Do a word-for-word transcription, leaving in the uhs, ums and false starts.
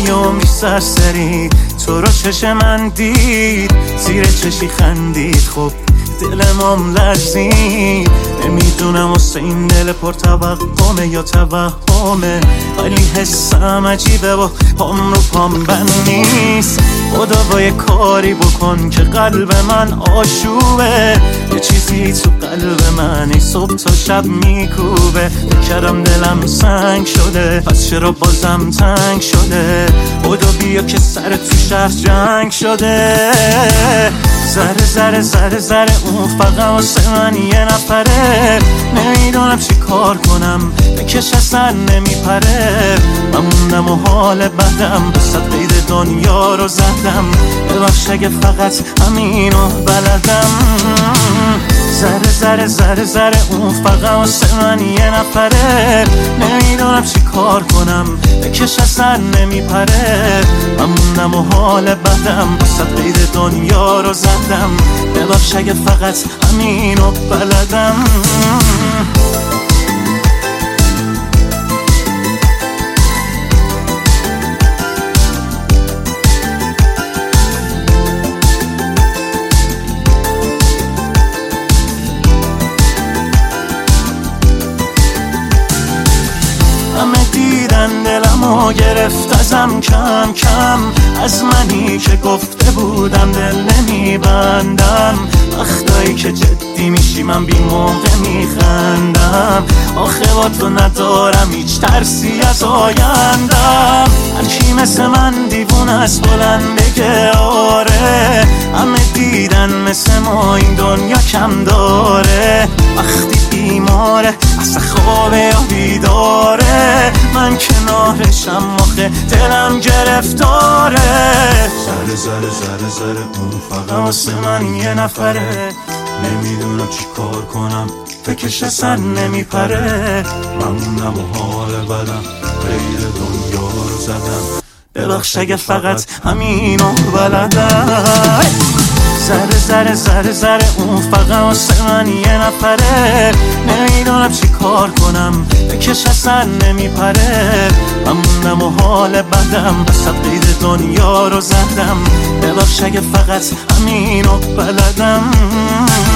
عمری سرسری تو رو چش من دید، زیر چشی خندید، خب دلمم لرزید. نمیدونم واسه این دل پر توقمه یا توهمه، ولی حسم عجیبه و پام رو پام بند نیست. خدا با یه کاری بکن که قلب من آشوبه، یه چیزی تو قلب من ای صبح تا شب میکوبه. بکرم دلم سنگ شده، پس چرا بازم تنگ شده؟ خدا بیا که سر تو شهر جنگ شده. ذره ذره ذره ذره اون فقط واسه من یه نفره، نمیدونم چی کار کنم بکش اصلا نمیپره. من موندم و حال بدم به صد قید دنیا رو زدم، ببخش اگه فقط همینو بلدم. ذره ذره ذره ذره اون فقط واسه من یه نفره، نمیدونم چی کار کنم بکش اصلا نمیپره. من موندم و حال بدم به صد قید دنیا رو زدم، ببخش اگه فقط همینو بلدم. همه دیدن دلمو گرفت ازم کم کم، از منی که گفته بودم دل نمیبندم. وقتایی که جدی میشی من بی موقع میخندم، آخه با تو ندارم هیچ ترسی از آیندم. هرکی مثل من دیوونه از بلند بگه آره، همه دیدن مثل ما این دنیا کم داره. وقتی بیماره اصلا خوابه یا بیداره، من کنارشم آخه دلم گرفتاره. ذره ذره ذره ذره اون فقط واسه من یه نفره، نمیدونم چی کار کنم فکرش اصلا نمیپره. من موندم و حال بدم غیر دنیا رو زدم، ببخش اگه فقط همینو بلدم. ذره ذره ذره ذره اون فقط واسه من یه نفره، نمیدونم چی کار کنم بکش اصلا نمیپره. من موندم و حال بدم به صد قید دنیا رو زدم، ببخش اگه فقط همینو بلدم.